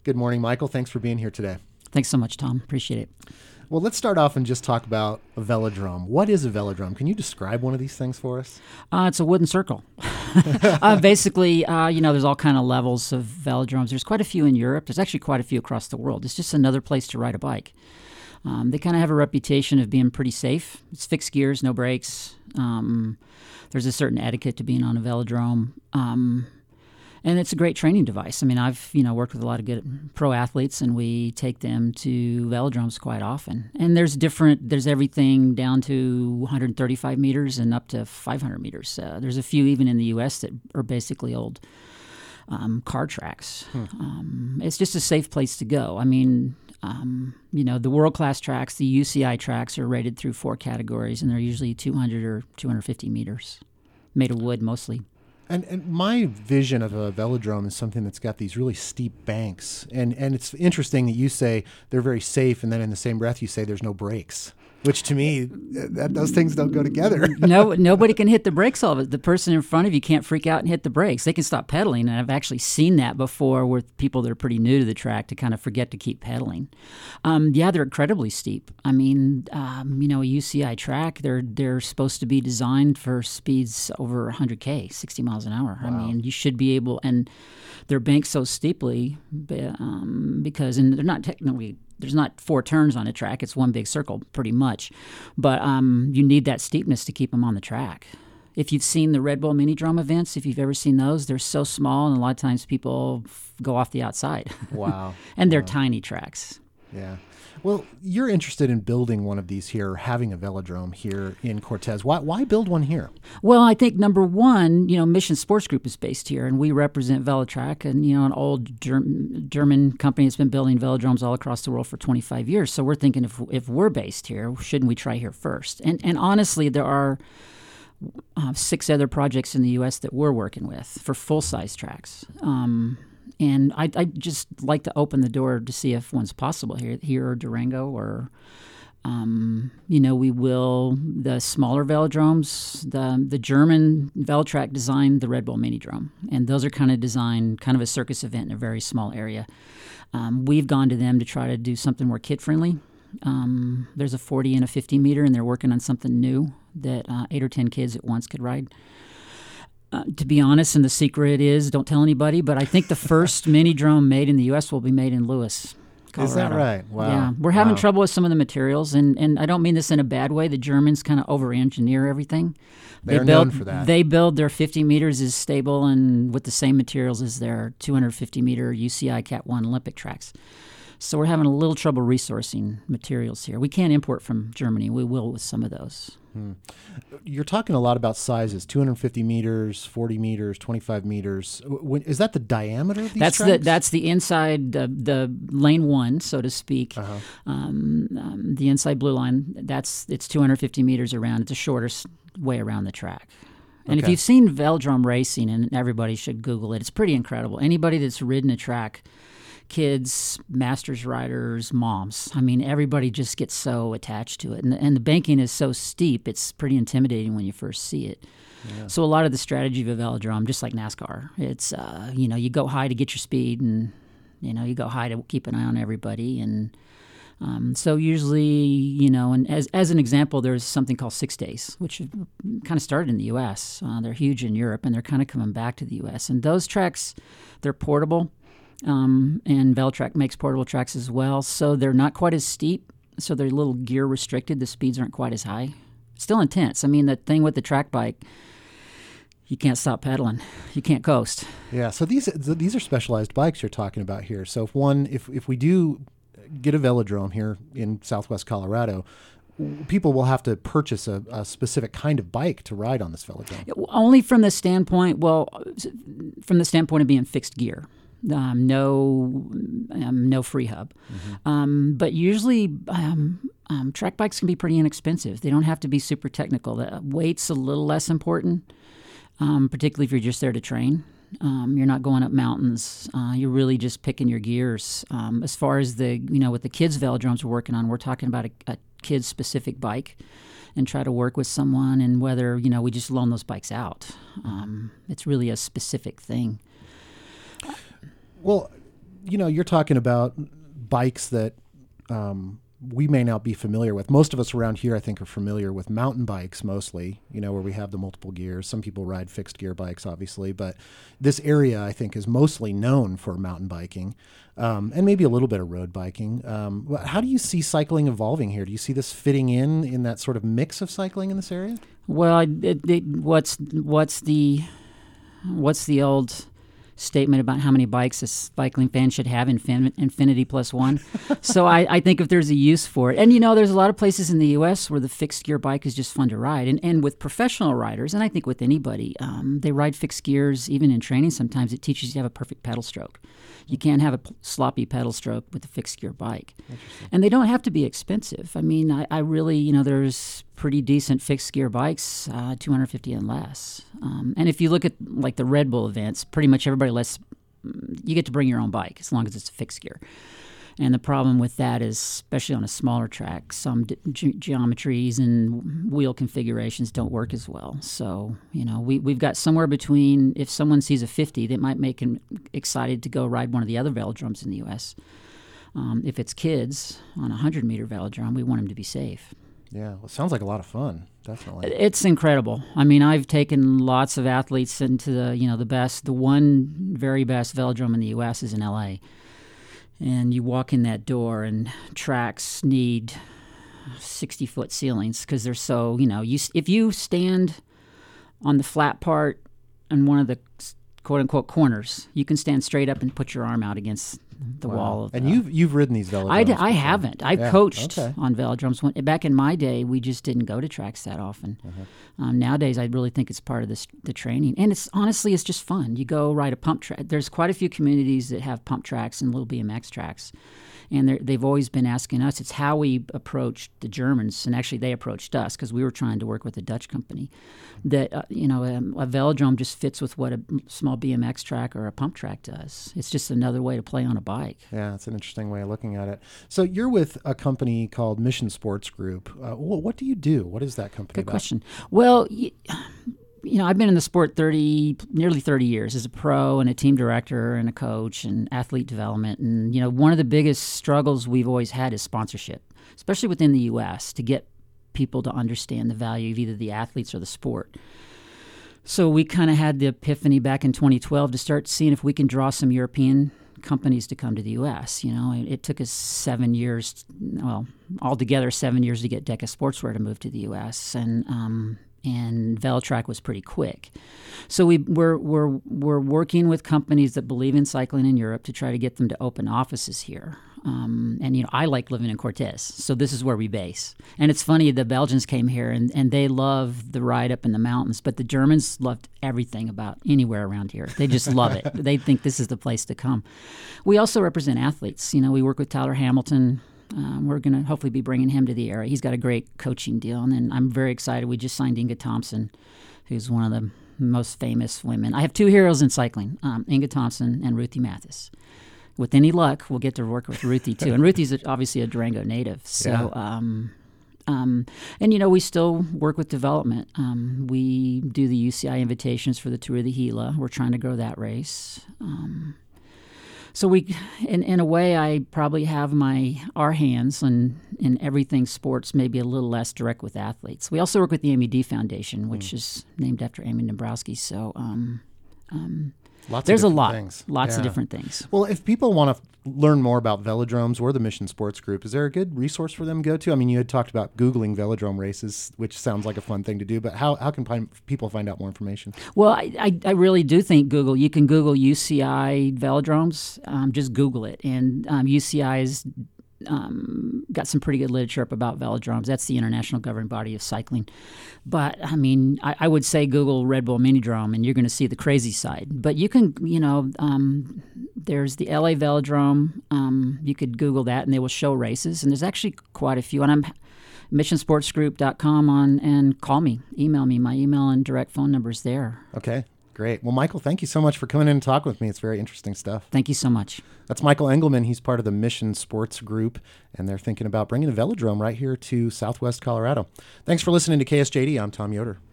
Good morning, Michael. Thanks for being here today. Thanks so much, Tom. Appreciate it. Well, let's start off and just talk about a velodrome. What is a velodrome? Can you describe one of these things for us? It's a wooden circle. Basically, there's all kind of levels of velodromes. There's quite a few in Europe. There's actually quite a few across the world. It's just another place to ride a bike. They kind of have a reputation of being pretty safe. It's fixed gears, no brakes. There's a certain etiquette to being on a velodrome. And it's a great training device. I mean, I've worked with a lot of good pro athletes, and we take them to velodromes quite often. And there's everything down to 135 meters and up to 500 meters. There's a few even in the U.S. that are basically old car tracks. It's just a safe place to go. I mean, the world-class tracks, the UCI tracks, are rated through 4 categories, and they're usually 200 or 250 meters, made of wood mostly. And my vision of a velodrome is something that's got these really steep banks. And it's interesting that you say they're very safe, and then in the same breath you say there's no brakes, which to me, those things don't go together. No, nobody can hit the brakes all of it. The person in front of you can't freak out and hit the brakes. They can stop pedaling, and I've actually seen that before with people that are pretty new to the track to kind of forget to keep pedaling. They're incredibly steep. I mean, a UCI track, they're supposed to be designed for speeds over 100K, 60 miles an hour. Wow. I mean, you should be able, and they're banked so steeply because, and they're not technically, there's not 4 turns on a track. It's one big circle, pretty much. But you need that steepness to keep them on the track. If you've seen the Red Bull Mini Drum events, if you've ever seen those, they're so small, and a lot of times people go off the outside. Wow. And they're tiny tracks. Yeah. Well, you're interested in building one of these here, having a velodrome here in Cortez. Why build one here? Well, I think number one, Mission Sports Group is based here, and we represent Velotrack, and an old German company that's been building velodromes all across the world for 25 years. So we're thinking if we're based here, shouldn't we try here first? And honestly, there are 6 other projects in the U.S. that we're working with for full-size tracks. And I'd just like to open the door to see if one's possible here or Durango or, we will, the smaller velodromes. The German Velotrack designed the Red Bull Mini Drum, and those are kind of designed, kind of a circus event in a very small area. We've gone to them to try to do something more kid-friendly. There's a 40 and a 50 meter, and they're working on something new that 8 or 10 kids at once could ride. To be honest, and the secret is, don't tell anybody, but I think the first mini drum made in the U.S. will be made in Lewis, Colorado. Is that right? Wow. Yeah. We're having trouble with some of the materials, and I don't mean this in a bad way. The Germans kind of over-engineer everything. They're known for that. They build their 50 meters as stable and with the same materials as their 250-meter UCI Cat 1 Olympic tracks. So we're having a little trouble resourcing materials here. We can't import from Germany. We will with some of those. You're talking a lot about sizes, 250 meters, 40 meters, 25 meters. Is that the diameter of these tracks? That's the inside, the lane 1, so to speak. The inside blue line, it's 250 meters around. It's the shortest way around the track. And if you've seen velodrome racing, and everybody should Google it, it's pretty incredible. Anybody that's ridden a track, kids, masters riders, moms. I mean, everybody just gets so attached to it. And the banking is so steep, it's pretty intimidating when you first see it. Yeah. So a lot of the strategy of a velodrome, just like NASCAR, it's, you go high to get your speed, and, you go high to keep an eye on everybody. And so usually, and as an example, there's something called 6 days, which kind of started in the U.S. They're huge in Europe, and they're kind of coming back to the U.S. And those tracks, they're portable. And Velotrack makes portable tracks as well, so they're not quite as steep, so they're a little gear restricted. The speeds aren't quite as high. Still intense. I mean, the thing with the track bike, you can't stop pedaling. You can't coast. Yeah, so these are specialized bikes you're talking about here. So if we do get a velodrome here in Southwest Colorado, people will have to purchase a specific kind of bike to ride on this velodrome. Only from the standpoint of being fixed gear. No free hub. But usually track bikes can be pretty inexpensive. They don't have to be super technical. The weight's a little less important, particularly if you're just there to train. You're not going up mountains. You're really just picking your gears. As far as with the kids' velodromes we're working on, we're talking about a kid-specific bike and try to work with someone, and whether, we just loan those bikes out. It's really a specific thing. Well, you're talking about bikes that we may not be familiar with. Most of us around here, I think, are familiar with mountain bikes mostly, where we have the multiple gears. Some people ride fixed gear bikes, obviously, but this area, I think, is mostly known for mountain biking and maybe a little bit of road biking. How do you see cycling evolving here? Do you see this fitting in that sort of mix of cycling in this area? Well, what's the old statement about how many bikes a cycling fan should have, infinity plus one. So I think if there's a use for it, and there's a lot of places in the U.S. where the fixed gear bike is just fun to ride, and with professional riders, and I think with anybody, they ride fixed gears even in training. Sometimes it teaches you to have a perfect pedal stroke. You can't have a sloppy pedal stroke with a fixed gear bike, and they don't have to be expensive. I mean, I really, there's pretty decent fixed gear bikes, $250 and less. And if you look at like the Red Bull events, pretty much everybody you get to bring your own bike as long as it's a fixed gear. And the problem with that is, especially on a smaller track, some geometries and wheel configurations don't work as well. So, we've got somewhere between, if someone sees a 50, that might make them excited to go ride one of the other velodromes in the U.S. If it's kids on a 100-meter velodrome, we want them to be safe. Yeah, well, it sounds like a lot of fun, definitely. It's incredible. I mean, I've taken lots of athletes into the one very best velodrome in the U.S. is in L.A., and you walk in that door, and tracks need 60-foot ceilings because they're so, if you stand on the flat part in one of the quote-unquote corners, you can stand straight up and put your arm out against the wall. And you've ridden these velodromes? I haven't. I've coached on velodromes. Back in my day, we just didn't go to tracks that often. Nowadays, I really think it's part of the training. And it's just fun. You go ride a pump track. There's quite a few communities that have pump tracks and little BMX tracks. And they've always been asking us. It's how we approached the Germans, and actually they approached us because we were trying to work with a Dutch company. That a velodrome just fits with what a small BMX track or a pump track does. It's just another way to play on a bike. Yeah, it's an interesting way of looking at it. So you're with a company called Mission Sports Group. What do you do? What is that company about? Good question. Well, I've been in the sport nearly 30 years as a pro and a team director and a coach and athlete development. And, one of the biggest struggles we've always had is sponsorship, especially within the U.S., to get people to understand the value of either the athletes or the sport. So we kind of had the epiphany back in 2012 to start seeing if we can draw some European companies to come to the U.S. It took us 7 years, altogether 7 years to get Deca Sportswear to move to the U.S. And VeloTrack was pretty quick. So we're working with companies that believe in cycling in Europe to try to get them to open offices here. I like living in Cortez, so this is where we base. And it's funny, the Belgians came here and they love the ride up in the mountains, but the Germans loved everything about anywhere around here. They just love it. They think this is the place to come. We also represent athletes. We work with Tyler Hamilton. We're going to hopefully be bringing him to the area. He's got a great coaching deal, and I'm very excited. We just signed Inga Thompson, who's one of the most famous women. I have two heroes in cycling, Inga Thompson and Ruthie Mathis. With any luck, we'll get to work with Ruthie, too. And Ruthie's obviously a Durango native. So, we still work with development. We do the UCI invitations for the Tour of the Gila. We're trying to grow that race. So we, in a way, I probably have our hands in everything sports, maybe a little less direct with athletes. We also work with the Amy D Foundation, which is named after Amy Dombrowski. So there's lots of different things. Well, if people want to learn more about velodromes or the Mission Sports Group, is there a good resource for them to go to? I mean, you had talked about Googling velodrome races, which sounds like a fun thing to do, but how can people find out more information? Well, I really do think you can Google UCI velodromes, just Google it, and UCI is got some pretty good literature up about velodromes. That's the international governing body of cycling. But, I mean, I would say Google Red Bull Minidrome, and you're going to see the crazy side. But you can, there's the LA Velodrome. You could Google that, and they will show races. And there's actually quite a few. And I'm missionsportsgroup.com and call me, email me. My email and direct phone number is there. Okay. Great. Well, Michael, thank you so much for coming in and talking with me. It's very interesting stuff. Thank you so much. That's Michael Engelman. He's part of the Mission Sports Group, and they're thinking about bringing a velodrome right here to Southwest Colorado. Thanks for listening to KSJD. I'm Tom Yoder.